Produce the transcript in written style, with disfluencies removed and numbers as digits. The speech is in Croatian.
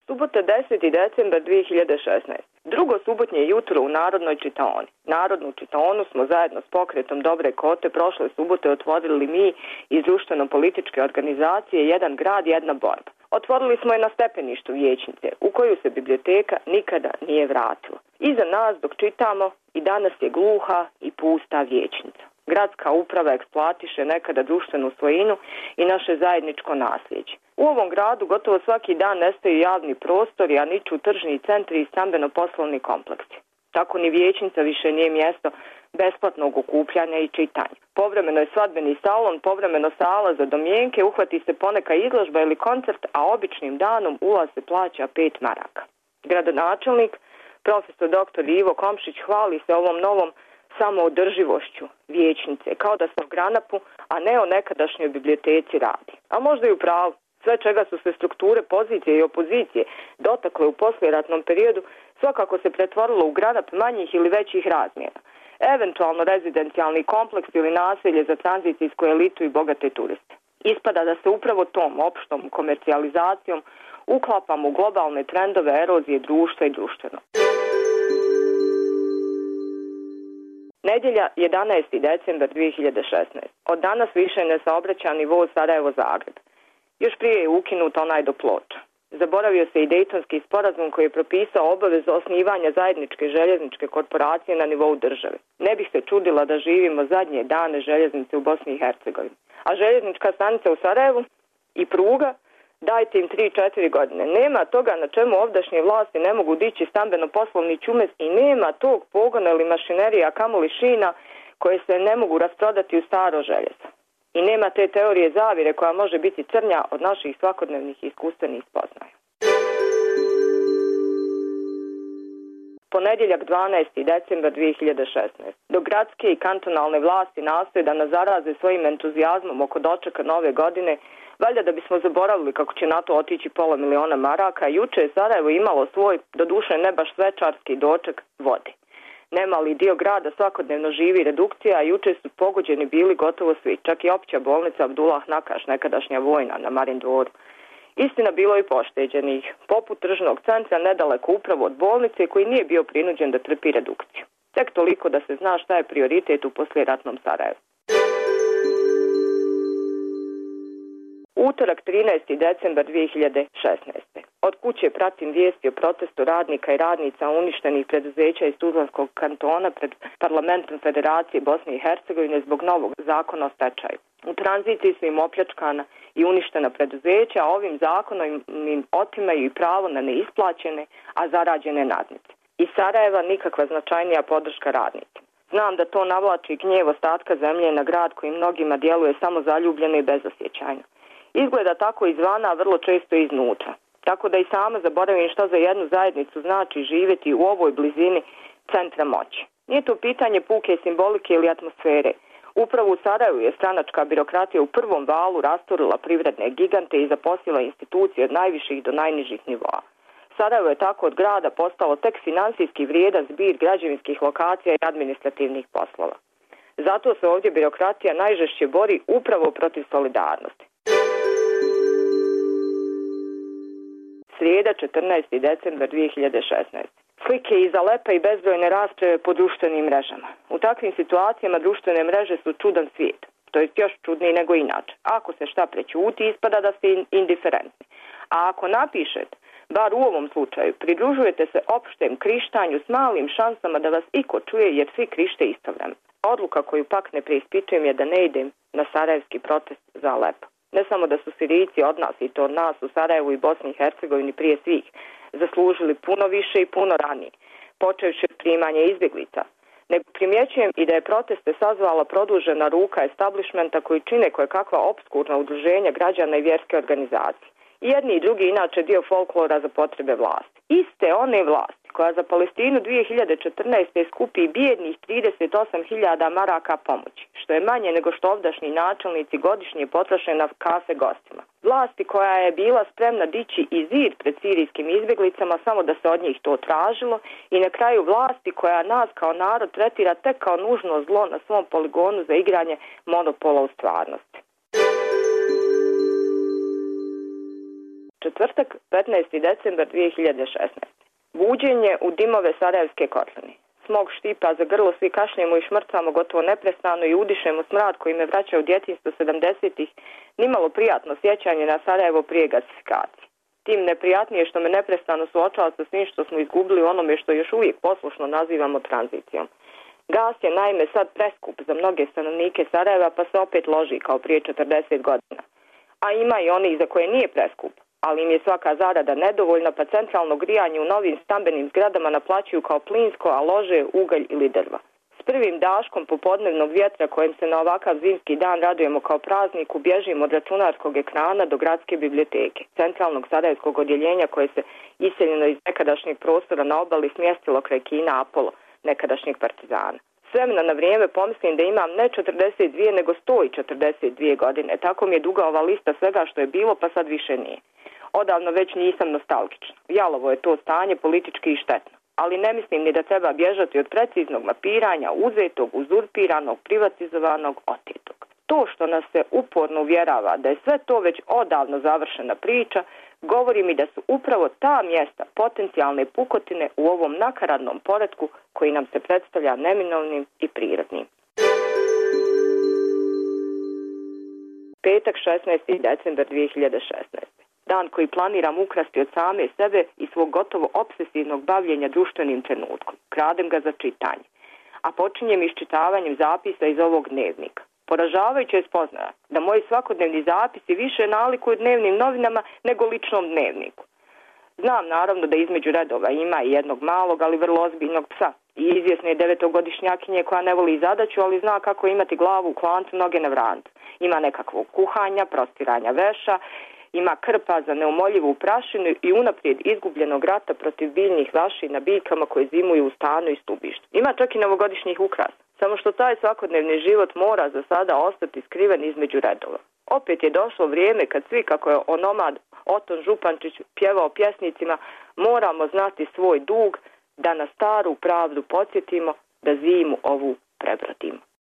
Subota 10. decembar 2016. Drugo subotnje jutro u Narodnoj čitaoni. Narodnu čitaonu smo zajedno s pokretom Dobre Kote prošle subote otvorili mi iz društveno-političke organizacije Jedan grad, jedna borba. Otvorili smo je na stepeništu vijećnice, u koju se biblioteka nikada nije vratila. Iza nas dok čitamo i danas je gluha i pusta vijećnica. Gradska uprava eksploatiše nekada društvenu svojinu i naše zajedničko nasljeđe. U ovom gradu gotovo svaki dan nestaju javni prostori, a niču tržni centri i stambeno-poslovni kompleksi. Tako ni vijećnica više nije mjesto besplatnog okupljanja i čitanja. Povremeno je svadbeni salon, povremeno sala za domjenke, uhvati se poneka izložba ili koncert, a običnim danom ulaz se plaća 5 maraka. Gradonačelnik, profesor dr. Ivo Komšić, hvali se ovom novom samoodrživošću vijećnice, kao da se o Granapu, a ne o nekadašnjoj biblioteci radi. A možda i u pravu. Sve čega su se strukture pozicije i opozicije dotakle u poslijeratnom periodu, svakako se pretvorilo u Granap manjih ili većih razmjera. Eventualno rezidencijalni kompleks ili naselje za tranzicijsku elitu i bogate turiste. Ispada da se upravo tom opštom komercijalizacijom uklapamo u globalne trendove erozije društva i društveno. Nedjelja 11. decembar 2016. Od danas više nesaobraćani voz Sarajevo-Zagreb. Još prije je ukinut onaj do Ploča. Zaboravio se i Dejtonski sporazum koji je propisao obavezu osnivanja zajedničke željezničke korporacije na nivou države. Ne bih se čudila da živimo zadnje dane željeznice u Bosni i Hercegovini. A željeznička stanica u Sarajevu i pruga, dajte im 3-4 godine. Nema toga na čemu ovdašnje vlasti ne mogu dići stambeno-poslovni čumez i nema tog pogona ili mašinerija, kamoli šina koje se ne mogu rasprodati u staro željezo. I nema te teorije zavire koja može biti crnja od naših svakodnevnih iskustvenih spoznaja. Ponedjeljak 12. decembar 2016. Dok gradske i kantonalne vlasti nastoje da nas zaraze svojim entuzijazmom oko dočeka nove godine, valjda da bismo zaboravili kako će na to otići $500.000 maraka, juče je Sarajevo imalo svoj, doduše ne baš svečarski doček vode. Nemali dio grada svakodnevno živi redukcija, a juče su pogođeni bili gotovo svi, čak i opća bolnica Abdullah Nakaš, nekadašnja vojna na Marindvoru. Istina, bilo je pošteđenih, poput tržnog centra nedaleko upravo od bolnice koji nije bio prinuđen da trpi redukciju. Tek toliko da se zna šta je prioritet u poslijeratnom Sarajevu. Utorak 13. decembar 2016. Od kuće pratim vijesti o protestu radnika i radnica uništenih preduzeća iz Tuzlanskog kantona pred parlamentom Federacije Bosne i Hercegovine zbog novog zakona o stečaju. U tranziciji su im opljačkana i uništena preduzeća, a ovim zakonom im otimaju i pravo na neisplaćene, a zarađene nadnice. Iz Sarajeva nikakva značajnija podrška radnicima. Znam da to navlači gnjev ostatka zemlje na grad koji mnogima djeluje samo zaljubljeno i bezosjećajno. Izgleda tako izvana, a vrlo često iznutra. Tako da i sama zaboravim što za jednu zajednicu znači živjeti u ovoj blizini centra moći. Nije to pitanje puke simbolike ili atmosfere. Upravo u Sarajevu je stranačka birokratija u prvom valu rasturila privredne gigante i zaposlila institucije od najviših do najnižih nivoa. Sarajevo je tako od grada postalo tek finansijski vrijedan zbir građevinskih lokacija i administrativnih poslova. Zato se ovdje birokratija najžešće bori upravo protiv solidarnosti. Srijeda 14. decembar 2016. Slike iz Alepa i bezbrojne rasprave po društvenim mrežama. U takvim situacijama društvene mreže su čudan svijet, to jest još čudniji nego inače. Ako se šta prećuti, ispada da ste indiferentni. A ako napišete, bar u ovom slučaju, pridružujete se opštem krištanju s malim šansama da vas iko čuje jer svi krište istovremeno. Odluka koju pak ne preispitujem je da ne idem na sarajevski protest za Alepo. Ne samo da su Sirijci od nas i to od nas u Sarajevu i Bosni i Hercegovini prije svih zaslužili puno više i puno ranije, počevši od primanja izbjeglica, nego primjećujem i da je proteste sazvala produžena ruka establishmenta koji čine kojekakva opskurna udruženja građana i vjerske organizacije. I jedni i drugi inače dio folklora za potrebe vlasti. Iste one vlasti koja za Palestinu 2014. skupi bijednih 38.000 maraka pomoći, što je manje nego što ovdašnji načelnici godišnje potroše na kafe gostima. Vlasti koja je bila spremna dići i zid pred sirijskim izbjeglicama samo da se od njih to tražilo i na kraju vlasti koja nas kao narod tretira tek kao nužno zlo na svom poligonu za igranje monopola u stvarnosti. Četvrtak, 15. decembar 2016. Buđenje u dimove Sarajevske kotline. Smog štipa za grlo, svi kašljemo i šmrcamo gotovo neprestano i udišemo smrad koji me vraća u djetinjstvo 70-ih, nimalo prijatno sjećanje na Sarajevo prije gasifikacije. Tim neprijatnije što me neprestano suočava sa svim što smo izgubili onome što još uvijek poslušno nazivamo tranzicijom. Gas je naime sad preskup za mnoge stanovnike Sarajeva, pa se opet loži kao prije 40 godina. A ima i onih za koje nije preskup, ali im je svaka zarada nedovoljna, pa centralno grijanje u novim stambenim zgradama naplaćuju kao plinsko, a lože ugalj ili drva. S prvim daškom popodnevnog vjetra kojem se na ovakav zimski dan radujemo kao prazniku, bježimo od računarskog ekrana do gradske biblioteke, centralnog sarajevskog odjeljenja koje se iseljeno iz nekadašnjeg prostora na obali smjestilo kraj kina Apollo, nekadašnjeg Partizana. S vremena na vrijeme pomislim da imam ne 42 nego 142 godine. Tako mi je duga ova lista svega što je bilo, pa sad više nije. Odavno već nisam nostalgična. Jalovo je to stanje, politički i štetno. Ali ne mislim ni da treba bježati od preciznog mapiranja uzetog, uzurpiranog, privatizovanog, otetog. To što nas se uporno uvjerava da je sve to već odavno završena priča, govori mi da su upravo ta mjesta potencijalne pukotine u ovom nakaradnom poretku koji nam se predstavlja neminovnim i prirodnim. Petak, 16. decembar 2016. Dan koji planiram ukrasti od same sebe i svog gotovo obsesivnog bavljenja društvenim trenutkom. Kradem ga za čitanje. A počinjem iščitavanjem zapisa iz ovog dnevnika. Poražavajuće je spoznaja da moji svakodnevni zapisi više nalikuju dnevnim novinama nego ličnom dnevniku. Znam naravno da između redova ima i jednog malog, ali vrlo ozbiljnog psa. I izvjesne 9-godišnjakinje koja ne voli zadaću, ali zna kako imati glavu u klancu, noge na vrancu. Ima nekakvog kuhanja, prostiranja veša, ima krpa za neumoljivu prašinu i unaprijed izgubljenog rata protiv biljnih vaši na biljkama koje zimuju u stanu i stubištu. Ima čak i novogodišnjih ukrasa. Samo što taj svakodnevni život mora za sada ostati skriven između redova. Opet je došlo vrijeme kad svi, kako je onomad Oton Župančić pjevao pjesnicima, moramo znati svoj dug, da na staru pravdu podsjetimo, da zimu ovu prebrodimo.